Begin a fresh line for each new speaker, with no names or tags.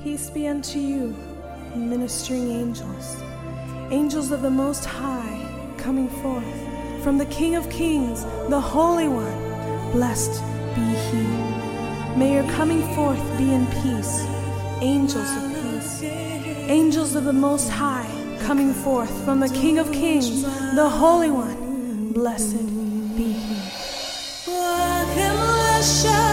Peace be unto you, ministering angels, angels of the Most High, coming forth from the King of Kings, the Holy One. Blessed be He. May your coming forth be in peace, angels of peace, angels of the Most High, coming forth from the King of Kings, the Holy One. Blessed be He.